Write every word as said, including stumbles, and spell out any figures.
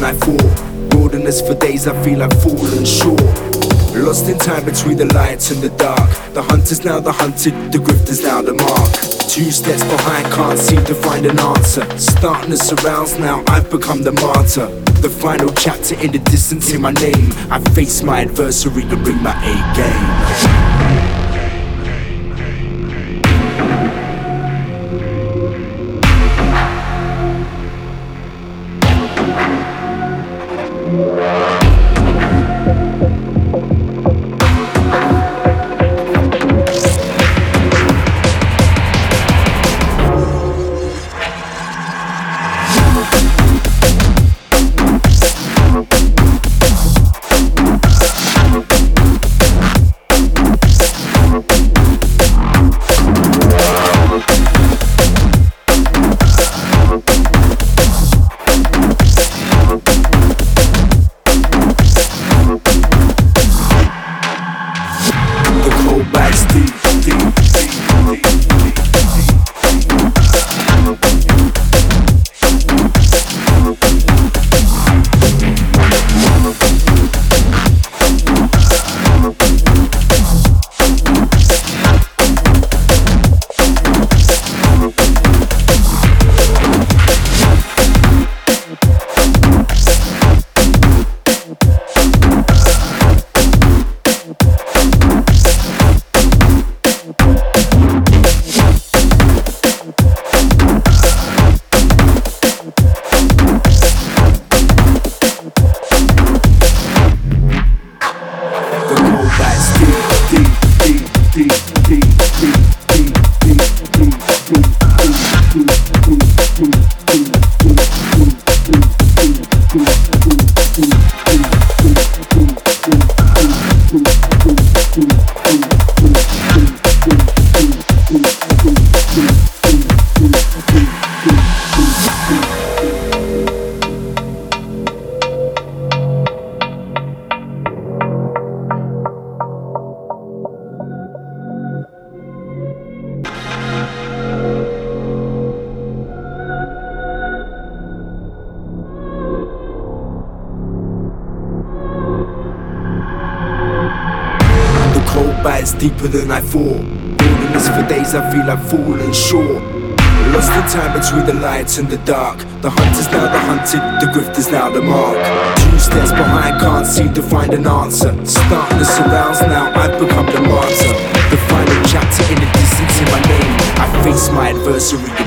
I thought. Wilderness for days, I feel I've fallen short. Lost in time between the lights and the dark. The hunt is now the hunted, the grift is now the mark. Two steps behind, can't seem to find an answer. Starkness surrounds now, I've become the martyr. The final chapter in the distance in my name. I face my adversary and bring my A game. Bites deeper than I thought. Wilderness for days, I feel I've fallen short. Lost in time between the lights and the dark. The hunt is now the hunted, the grift is now the mark. Two steps behind, can't seem to find an answer. Starkness surrounds now, I've become the martyr. The final chapter in the distance in my name. I face my adversary.